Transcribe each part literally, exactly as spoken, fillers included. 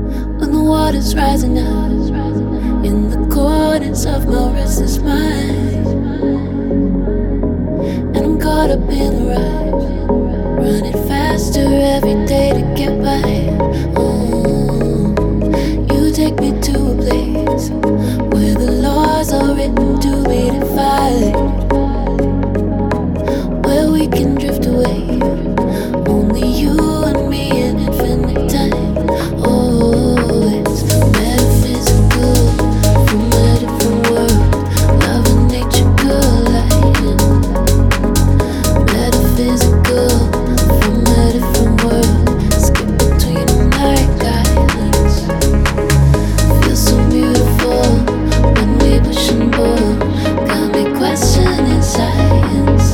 when the water's rising up in the corners of my restless mind, and I'm caught up in the rush, running faster every day to get by. Oh, you take me to a place where the laws are written to be defied, where we can drift away, only you and me in infinite time. Oh, it's metaphysical from a different world, love and nature colliding. Metaphysical from a different world, skip between them like islands. Feels so beautiful when we push and pull, got me questioning science.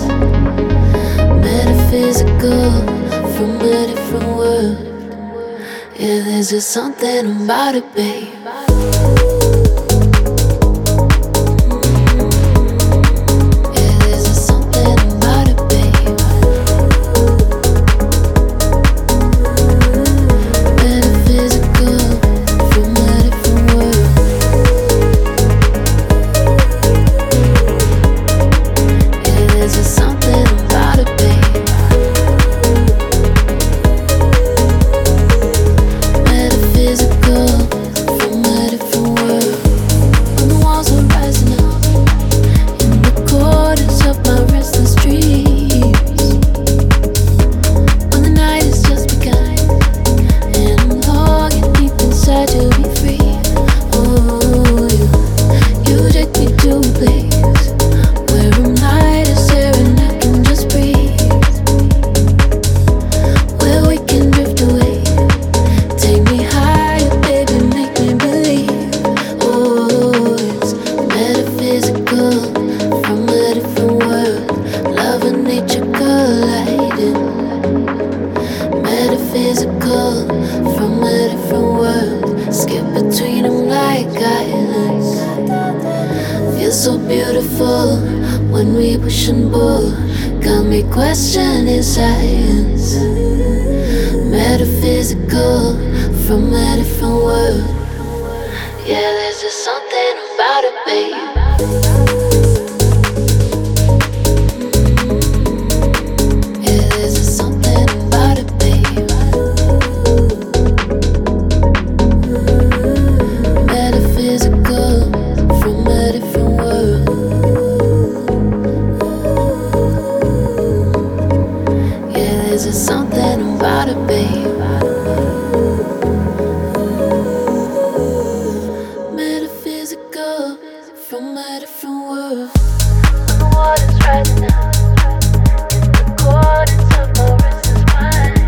Metaphysical from a different world. Yeah, there's just something about it, babe. Yeah, there's just something about it, babe. Metaphysical from a different world. Yeah, there's just something about it, babe. Metaphysical from a different world. When the walls are rising up in the corners of my restless dreams, when the night has just begun and I'm longing deep inside to be free. Oh, you, you take me to a place where I'm lighter air and I can just breathe, where we can drift away. Take me higher, baby, make me believe. Oh, it's metaphysical from a different world, love and nature colliding. Metaphysical from a different world, skip between them like islands. Feels so beautiful when we push and pull, got me questioning science. Metaphysical from a different world. Yeah, there's just something about it, babe. Yeah, there's just something about it, babe. Metaphysical from a different world. Yeah, there's just something about it, babe. Metaphysical from a different world. When the water's rising up in the corners of my restless mind,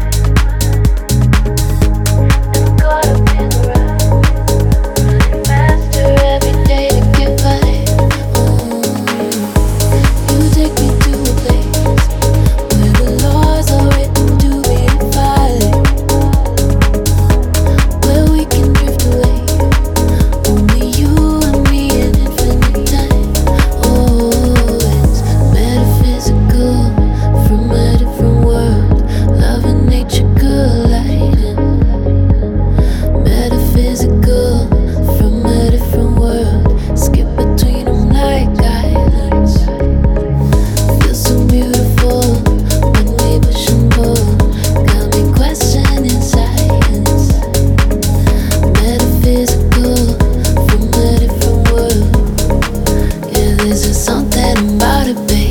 and I'm caught up in the rush, running faster every day to get by. Oh, you take me to a place where the laws are written to be defied, where we can drift away, only you and me in infinite time. Oh, it's metaphysical from a different world, love and nature colliding. Metaphysical from a different world, skip between them like islands. Feels so beautiful when we push and pull, got me questioning science. Metaphysical from a different world. Yeah, there's just something about it, babe.